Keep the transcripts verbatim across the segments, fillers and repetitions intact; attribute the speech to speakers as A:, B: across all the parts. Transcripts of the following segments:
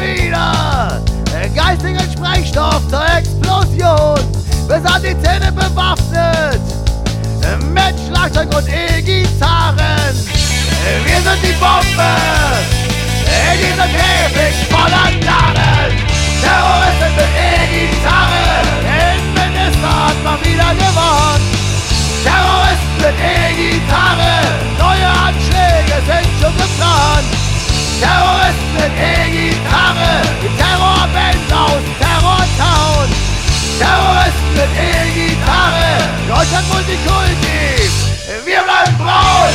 A: wieder geistigen Sprengstoff zur Explosion. Wir sind die Zähne bewaffnet mit Schlagzeug und E-Gitarren. Wir sind die Bombe in diesem Käfig voller Narren. Terroristen mit E-Gitarre, Innenminister hat mal wieder gewonnen. Terroristen mit E-Gitarre, neue Anschläge sind schon geplant. Terroristen mit E-Gitarre, Terrorband aus Terrortown. Terroristen mit E-Gitarre, Deutschland Multikulti, wir bleiben braun.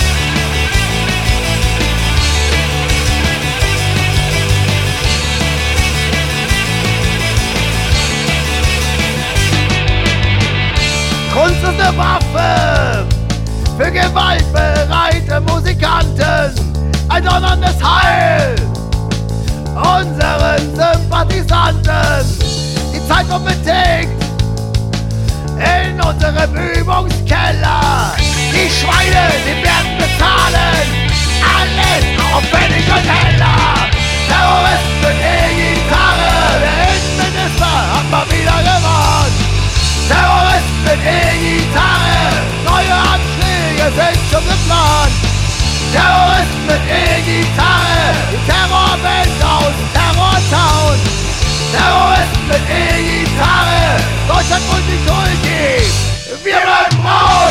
A: Kunst ist eine Waffe für gewaltbereite Musikanten, ein donnerndes Heil unseren Sympathisanten. Die Zeitung tickt in unserem Übungskeller. Die Schweine, die werden bezahlen, alles auf Pfennig und Heller. Terroristen mit E-Gitarre, der Innenminister hat mal wieder gewonnen. Terroristen mit E-Gitarre, neue Anschläge sind schon geplant. Terroristen mit E-Gitarre, die Terrorband aus Terrortown. Terroristen mit E-Gitarre, Deutschland Multikulti, wir bleiben braun!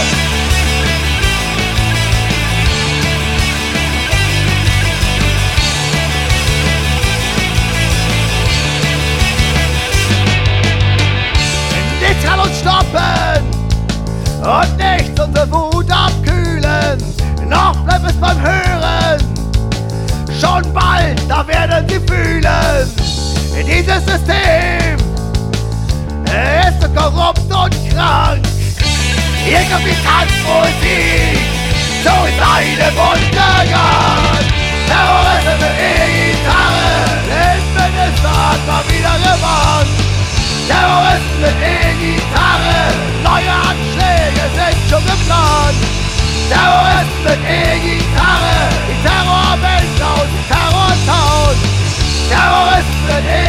A: Nichts kann uns stoppen und nichts unsere Wut abkühlen. Noch bleibt es beim Hören, schon bald, da werden sie fühlen. Dieses System ist so korrupt und krank. Ihr Kapitalsmusik, so ist einem Untergang. Terroristen mit E-Gitarre, der Innenminister hat mal wieder gewonnen. Terroristen mit E-Gitarre, neue Anschläge sind schon geplant. Terroristen mit E-Gitarre, die Terrorband aus Terrortown. Terroristen mit E-Gitarre.